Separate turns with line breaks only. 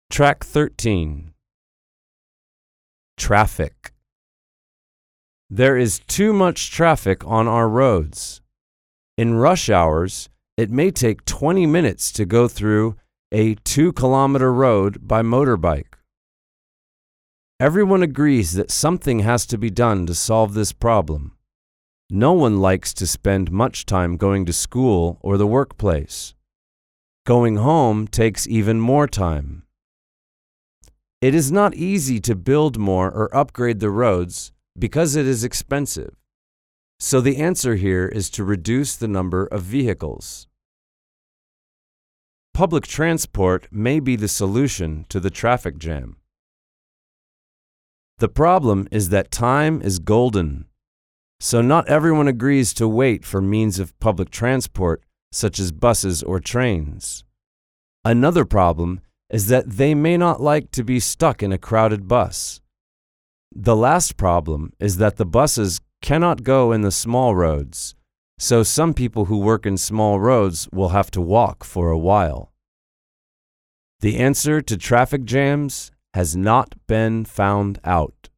Track 13. Traffic. There is too much traffic on our roads. In rush hours, it may take 20 minutes to go through a 2-kilometer road by motorbike. Everyone agrees that something has to be done to solve this problem. No one likes to spend much time going to school or the workplace. Going home takes even more time. It is not easy to build more or upgrade the roads because it is expensive. So the answer here is to reduce the number of vehicles. Public transport may be the solution to the traffic jam. The problem is that time is golden. So not everyone agrees to wait for means of public transport such as buses or trains. Another problem is that they may not like to be stuck in a crowded bus. The last problem is that the buses cannot go in the small roads, so some people who work in small roads will have to walk for a while. The answer to traffic jams has not been found out.